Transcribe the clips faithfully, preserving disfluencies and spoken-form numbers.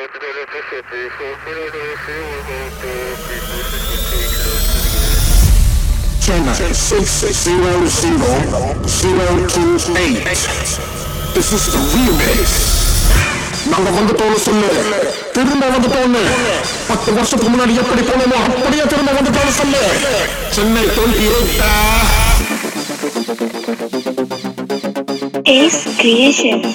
Chennai six zero zero zero two eight. This is the remix. நாங்க வந்துட்டோம்னு சொல்லு, திரும்ப வந்துட்டோம்னு. பத்து வருஷத்துக்கு முன்னாடி எப்படி போனோமோ அப்படியே திரும்ப வந்துட்டோம்னு சொல்லு. Chennai twenty eight Ace Creations.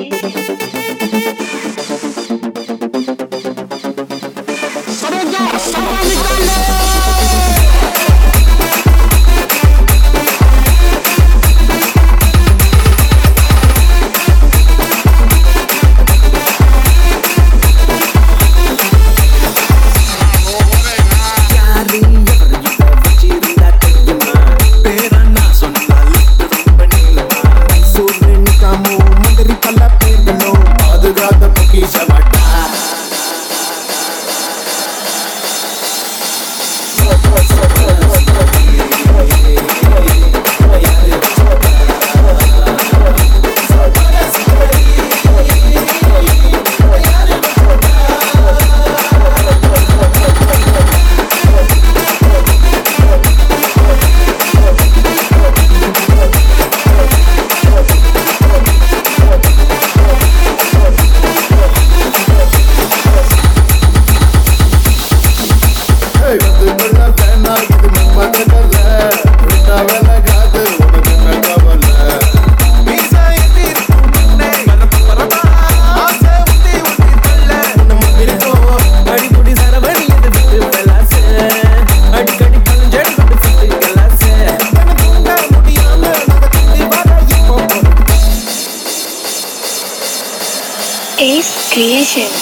Ace Creations.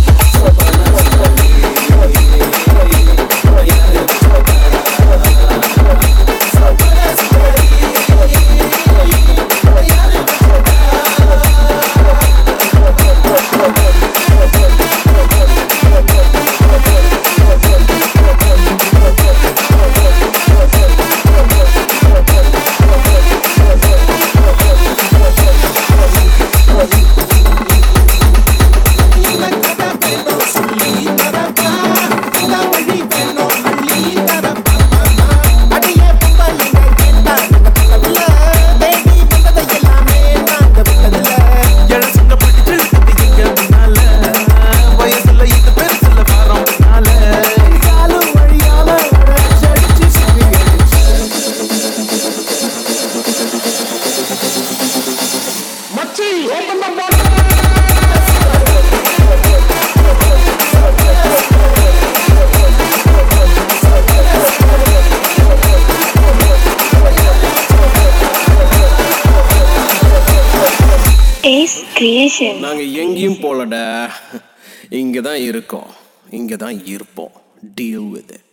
Ace Creations. நாங்க எங்கேயும் போலடா, இங்க தான் இருக்கோம், இங்க தான் இருப்போம். Deal with it.